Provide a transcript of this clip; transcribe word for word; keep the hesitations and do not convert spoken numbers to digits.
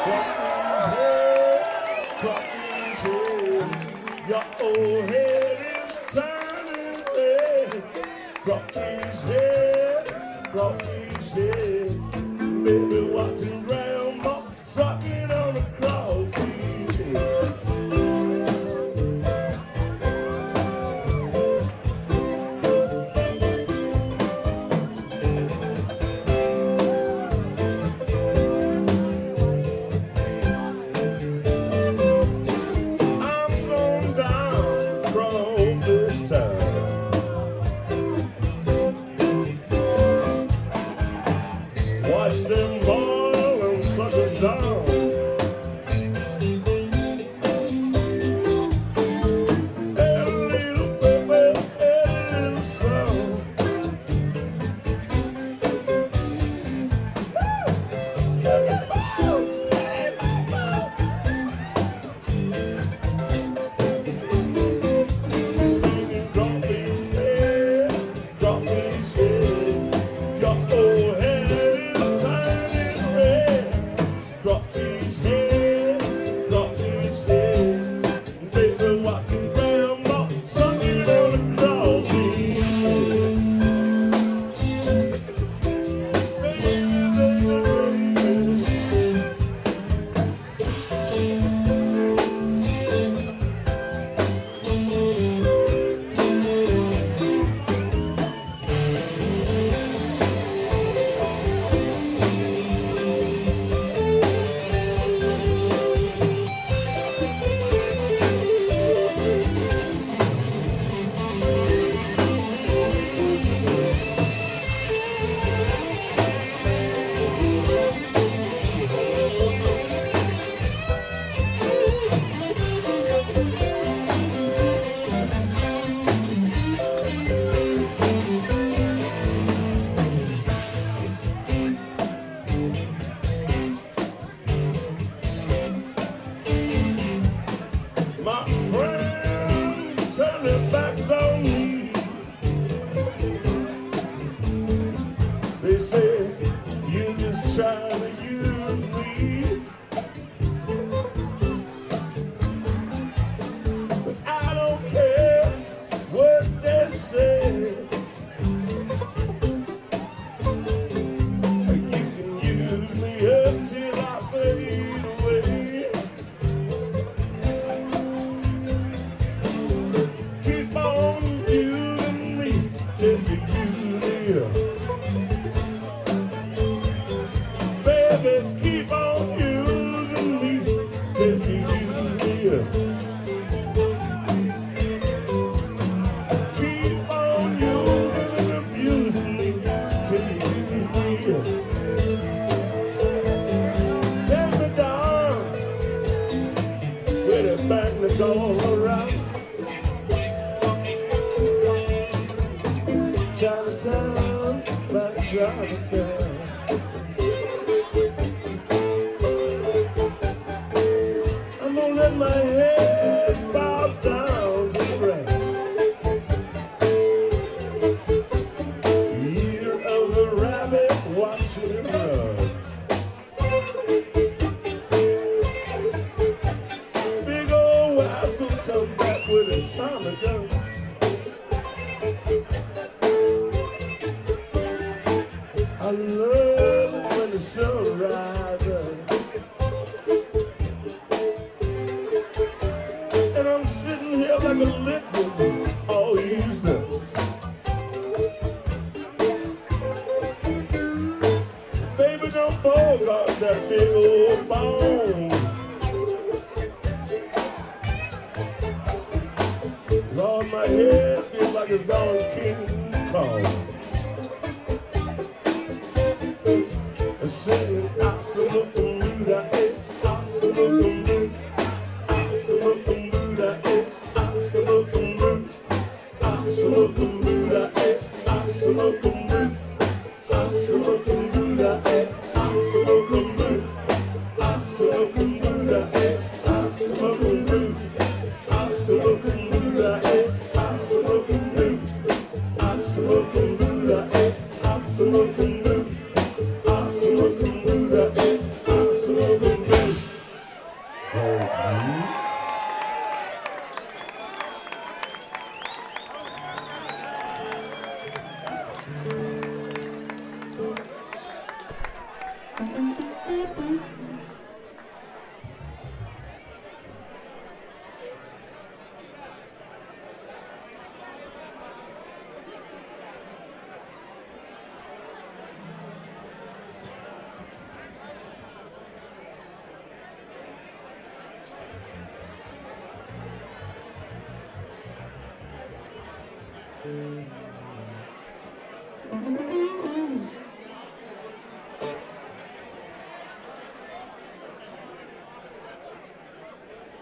Crop these head, crop these head. Your old head is turning red. Crop these head, crop these head. Baby watching grandma sucking on the crawfish head. Watch them ball and suckers down. A little baby, a little song. Singing drop these head, drop these head. Your old head. Crop these head, crop these head. Baby walking grandma, sucking on the crawfish head. Baby, baby, my friends turn their backs on me. They say you're just trying to use me, but I don't care what they say. You can use me up till I fade away. Keep on using me till you use me up. Baby, keep on using me till you use me up. Keep on using and abusing me till you use me up. Tell me down where the bank to go around. Chinatown, back Chinatown. I'm gonna let my head bow down to the ground. Year of the rabbit, watching it run. Big old ass will come back with a Tommy gun. I love it when the sun rises, and I'm sitting here like a liquid all used up. Baby, don't bogart that big old bone. Lord, my head feels like it's gone King Kong. Singing absolute Buddha, eh, absolute Buddha, absolute Buddha, eh, absolute Buddha, absolute Buddha, eh, absolute Buddha, absolute Buddha, eh, absolute Buddha, absolute Buddha, eh, absolute Buddha, absolute Buddha, eh, absolute Buddha, absolute Buddha, eh, absolute Buddha. Smoking Buddha, I'm smoking Buddha. Mm-hmm.